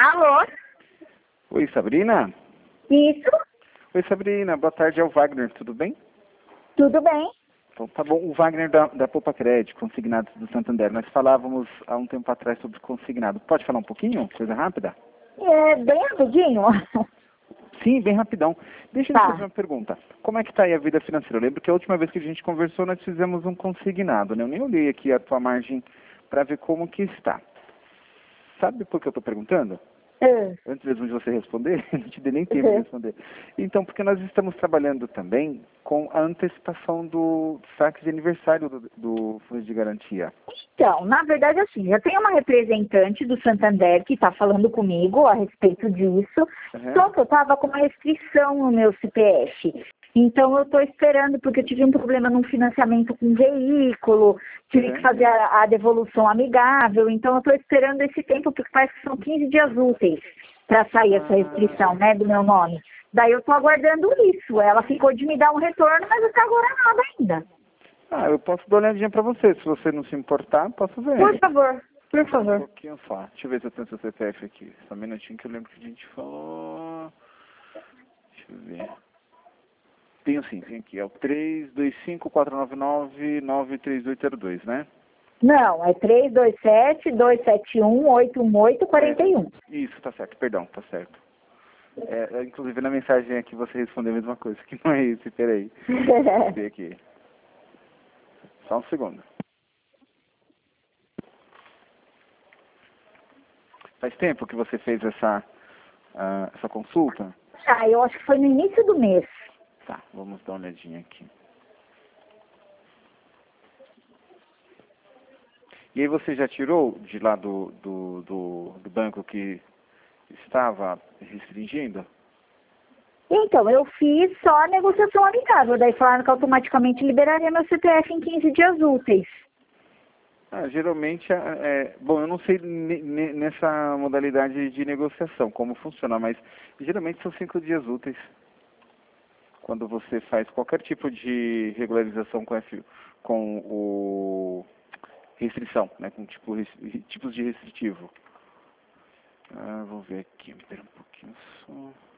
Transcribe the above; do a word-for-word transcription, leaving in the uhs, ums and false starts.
Alô? Oi, Sabrina? Isso? Oi, Sabrina. Boa tarde, é o Wagner, tudo bem? Tudo bem? Então, tá bom. O Wagner da, da Poupa Crédito, consignados do Santander. Nós falávamos há um tempo atrás sobre consignado. Pode falar um pouquinho? Coisa rápida? É, bem rapidinho. Sim, bem rapidão. Deixa eu te Tá. fazer uma pergunta. Como é que está aí a vida financeira? Eu lembro que a última vez que a gente conversou, nós fizemos um consignado, né? Eu nem olhei aqui a tua margem para ver como que está. Sabe por que eu estou perguntando? É. Antes mesmo de você responder, não te dei nem tempo de responder. Então, porque nós estamos trabalhando também com a antecipação do saque de aniversário do, do Fundo de Garantia. Então, na verdade, assim, já tem uma representante do Santander que está falando comigo a respeito disso, Uhum. só que eu estava com uma restrição no meu C P F. Então, eu estou esperando, porque eu tive um problema num financiamento com veículo, tive Uhum. que fazer a, a devolução amigável, então eu estou esperando esse tempo, porque parece que são quinze dias úteis para sair essa restrição, né, do meu nome. Daí eu estou aguardando isso. Ela ficou de me dar um retorno, mas até agora nada ainda. Ah, eu posso dar uma olhadinha para você. Se você não se importar, posso ver. Por favor, por Um favor. pouquinho só. Deixa eu ver se eu tenho seu C P F aqui. Só um minutinho que eu lembro que a gente falou. Deixa eu ver. Tenho sim, tem aqui. É o três dois cinco, quatro nove nove, nove três oito zero dois, né? Não, é três dois sete, dois sete um, oito um oito, quatro um. Isso, tá certo. Perdão, tá certo. É, é, inclusive na mensagem aqui você respondeu a mesma coisa, que não é esse, peraí. Deixa eu ver aqui. Só um segundo. Faz tempo que você fez essa, ah, essa consulta? Ah, eu acho que foi no início do mês. Tá, vamos dar uma olhadinha aqui. E aí você já tirou de lá do, do, do, do banco que estava restringindo? Então, eu fiz só a negociação amigável. Daí falaram que automaticamente liberaria meu C P F em quinze dias úteis. Ah, geralmente, é, é, bom, eu não sei ne- ne- nessa modalidade de negociação como funciona, mas geralmente são cinco dias úteis. Quando você faz qualquer tipo de regularização com, F, com o restrição, né, com tipo, res- tipos de restritivo. Ah, vou ver aqui, espera um pouquinho só.